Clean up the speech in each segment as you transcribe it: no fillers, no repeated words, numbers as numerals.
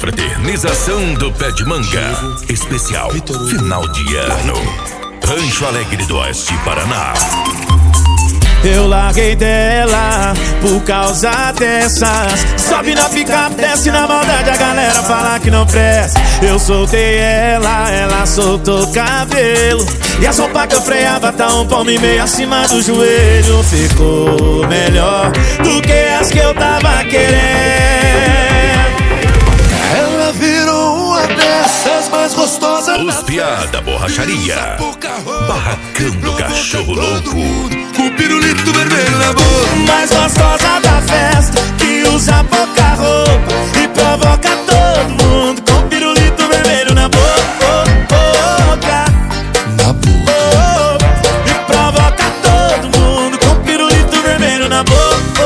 Confraternização do Pé de Manga. Especial final de ano. Rancho Alegre do Oeste, Paraná. Eu larguei dela por causa dessas. Sobe na picape, desce na maldade, a galera fala que não presta. Eu soltei ela soltou o cabelo. E a sopa que eu freava tá um palmo e meio acima do joelho. Ficou melhor do que as que eu tava querendo. Ela virou uma dessas mais gostosas. Os piada borracharia. Barracão do Cachorro Louco. Com pirulito vermelho na boca. Mais gostosa da festa, que usa pouca roupa e provoca todo mundo com pirulito vermelho na boca. Na boca. E provoca todo mundo com pirulito vermelho na boca.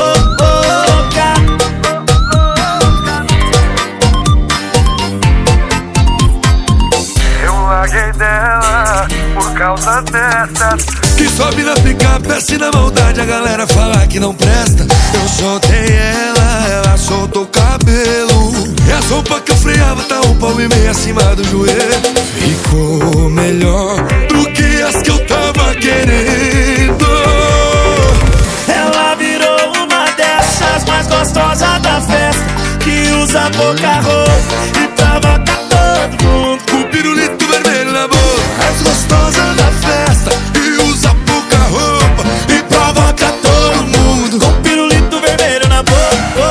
Eu larguei dela por causa dessas. Que sobe na picape, desce na maldade, a galera fala que não presta. Eu soltei ela soltou o cabelo. E a sopa que eu freava tá um palmo e meio acima do joelho. Ficou melhor do que as que eu tava querendo. Ela virou uma dessas mais gostosas da festa, que usa pouca roupa e provoca todo mundo com pirulito vermelho na boca. Mais gostosa da festa, que usa pouca roupa e provoca todo mundo com pirulito vermelho na boca.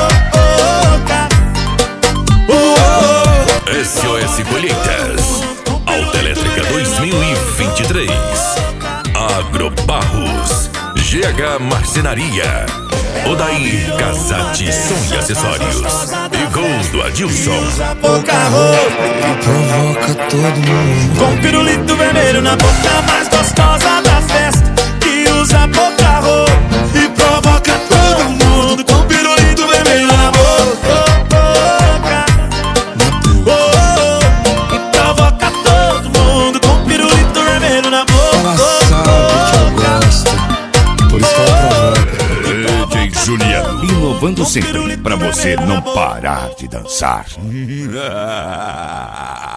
SOS Colheitas Autoelétrica 2023. Agrobarros, GH Marcenaria, Odair Casati Som e Acessórios e Gol do Adilson. Pouca roupa e provoca todo mundo com pirulito vermelho na boca. Mais gostosa da festa, que usa pouca roupa e provoca todo mundo com pirulito vermelho na boca. E provoca todo mundo com pirulito vermelho na boca. Ela sabe que eu gosto, por isso que ela provoca. DJ Juliano, inovando sempre pra você não parar de dançar.